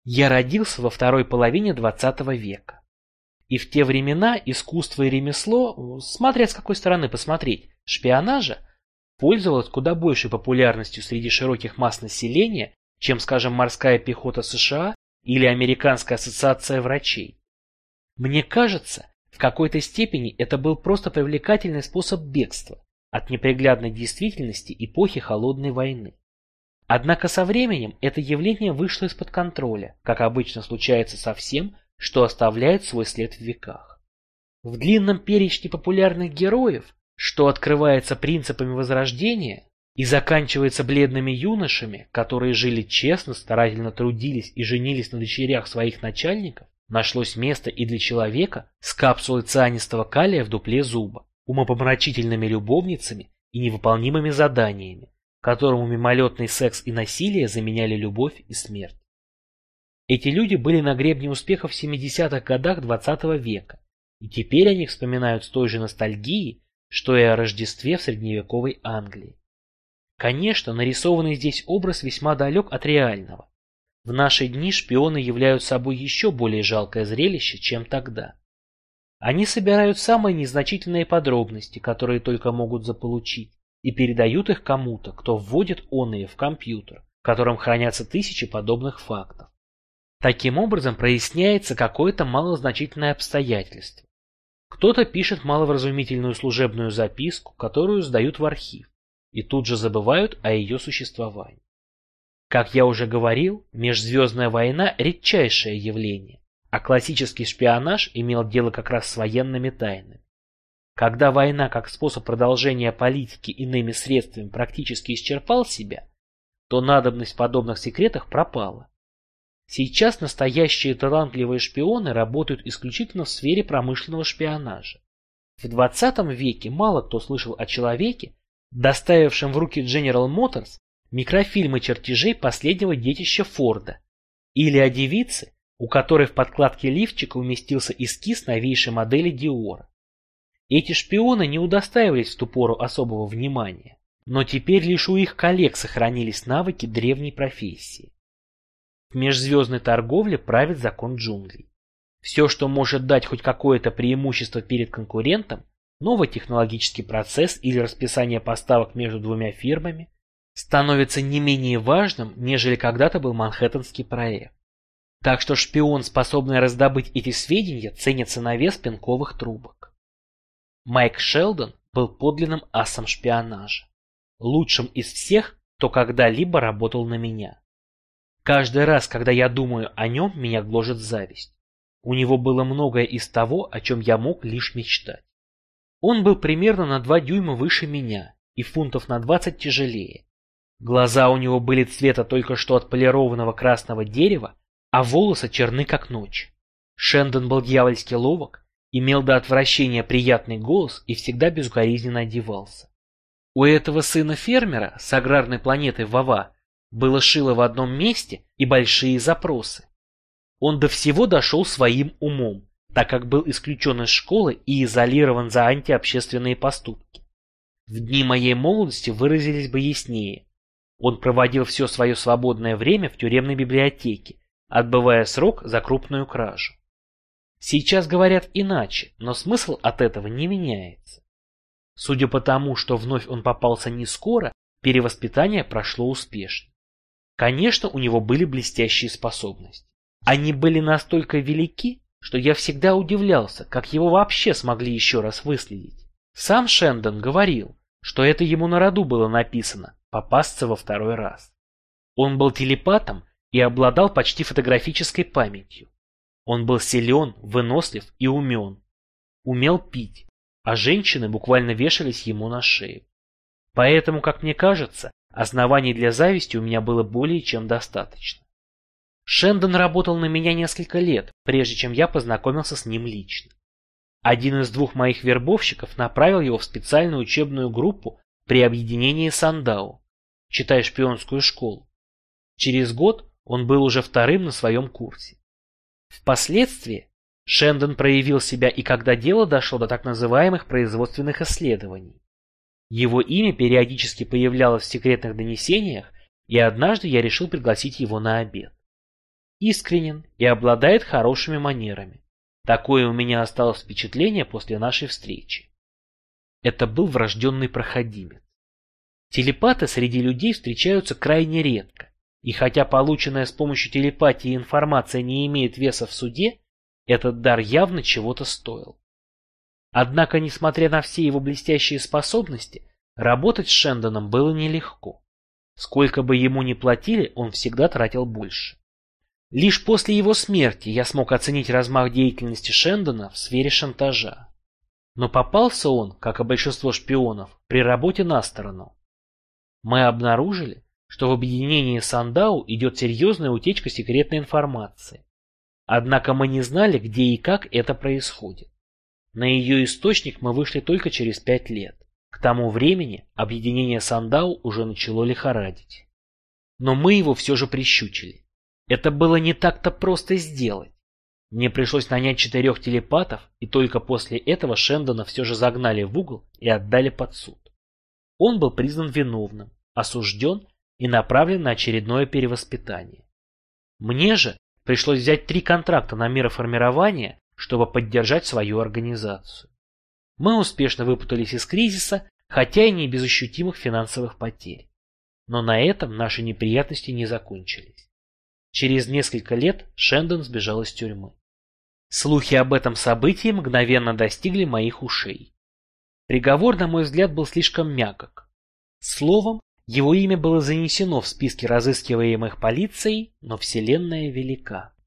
Я родился во второй половине XX века. И в те времена искусство и ремесло, смотря с какой стороны посмотреть, шпионажа, пользовалось куда большей популярностью среди широких масс населения, чем, скажем, морская пехота США или Американская ассоциация врачей. Мне кажется, в какой-то степени это был просто привлекательный способ бегства от неприглядной действительности эпохи Холодной войны. Однако со временем это явление вышло из-под контроля, как обычно случается со всем, что оставляет свой след в веках. В длинном перечне популярных героев, что открывается принципами Возрождения и заканчивается бледными юношами, которые жили честно, старательно трудились и женились на дочерях своих начальников, нашлось место и для человека с капсулой цианистого калия в дупле зуба, умопомрачительными любовницами и невыполнимыми заданиями, которому мимолетный секс и насилие заменяли любовь и смерть. Эти люди были на гребне успеха в 70-х годах XX века, и теперь о них вспоминают с той же ностальгией, что и о Рождестве в средневековой Англии. Конечно, нарисованный здесь образ весьма далек от реального. В наши дни шпионы являются собой еще более жалкое зрелище, чем тогда. Они собирают самые незначительные подробности, которые только могут заполучить, и передают их кому-то, кто вводит оные в компьютер, в котором хранятся тысячи подобных фактов. Таким образом проясняется какое-то малозначительное обстоятельство. Кто-то пишет маловразумительную служебную записку, которую сдают в архив, и тут же забывают о ее существовании. Как я уже говорил, межзвездная война – редчайшее явление, а классический шпионаж имел дело как раз с военными тайнами. Когда война как способ продолжения политики иными средствами практически исчерпал себя, то надобность в подобных секретах пропала. Сейчас настоящие талантливые шпионы работают исключительно в сфере промышленного шпионажа. В 20 веке мало кто слышал о человеке, доставившем в руки General Motors микрофильмы чертежей последнего детища Форда, или о девице, у которой в подкладке лифчика уместился эскиз новейшей модели Диора. Эти шпионы не удостаивались в ту пору особого внимания, но теперь лишь у их коллег сохранились навыки древней профессии. В межзвездной торговле правит закон джунглей. Все, что может дать хоть какое-то преимущество перед конкурентом, новый технологический процесс или расписание поставок между двумя фирмами, становится не менее важным, нежели когда-то был Манхэттенский проект. Так что шпион, способный раздобыть эти сведения, ценится на вес пенковых трубок. Майк Шелдон был подлинным асом шпионажа, лучшим из всех, кто когда-либо работал на меня. Каждый раз, когда я думаю о нем, меня гложет зависть. У него было многое из того, о чем я мог лишь мечтать. Он был примерно на 2 дюйма выше меня и фунтов на 20 тяжелее. Глаза у него были цвета только что отполированного красного дерева, а волосы черны как ночь. Шендон был дьявольски ловок, имел до отвращения приятный голос и всегда безукоризненно одевался. У этого сына фермера с аграрной планеты Вава было шило в одном месте и большие запросы. Он до всего дошел своим умом, так как был исключен из школы и изолирован за антиобщественные поступки. В дни моей молодости выразились бы яснее. Он проводил все свое свободное время в тюремной библиотеке, отбывая срок за крупную кражу. Сейчас говорят иначе, но смысл от этого не меняется. Судя по тому, что вновь он попался не скоро, перевоспитание прошло успешно. Конечно, у него были блестящие способности. Они были настолько велики, что я всегда удивлялся, как его вообще смогли еще раз выследить. Сам Шендон говорил, что это ему на роду было написано – попасться во второй раз. Он был телепатом и обладал почти фотографической памятью. Он был силен, вынослив и умен. Умел пить, а женщины буквально вешались ему на шею. Поэтому, как мне кажется, оснований для зависти у меня было более чем достаточно. Шендон работал на меня несколько лет, прежде чем я познакомился с ним лично. Один из 2 моих вербовщиков направил его в специальную учебную группу при объединении Сандау, читая шпионскую школу. Через год он был уже 2-м на своем курсе. Впоследствии Шендон проявил себя и когда дело дошло до так называемых производственных исследований. Его имя периодически появлялось в секретных донесениях, и однажды я решил пригласить его на обед. искренен и обладает хорошими манерами. Такое у меня осталось впечатление после нашей встречи. Это был врожденный проходимец. Телепаты среди людей встречаются крайне редко, и хотя полученная с помощью телепатии информация не имеет веса в суде, этот дар явно чего-то стоил. Однако, несмотря на все его блестящие способности, работать с Шендоном было нелегко. Сколько бы ему ни платили, он всегда тратил больше. Лишь после его смерти я смог оценить размах деятельности Шендона в сфере шантажа. Но попался он, как и большинство шпионов, при работе на сторону. Мы обнаружили, что в объединении Сандау идет серьезная утечка секретной информации. Однако мы не знали, где и как это происходит. На ее источник мы вышли только через 5 лет. К тому времени объединение Сандау уже начало лихорадить. Но мы его все же прищучили. Это было не так-то просто сделать. Мне пришлось нанять 4 телепатов, и только после этого Шендона все же загнали в угол и отдали под суд. Он был признан виновным, осужден и направлен на очередное перевоспитание. Мне же пришлось взять 3 контракта на мироформирование, чтобы поддержать свою организацию. Мы успешно выпутались из кризиса, хотя и не без ощутимых финансовых потерь. Но на этом наши неприятности не закончились. Через несколько лет Шендон сбежал из тюрьмы. Слухи об этом событии мгновенно достигли моих ушей. Приговор, на мой взгляд, был слишком мягок. Словом, его имя было занесено в списки разыскиваемых полицией, но вселенная велика.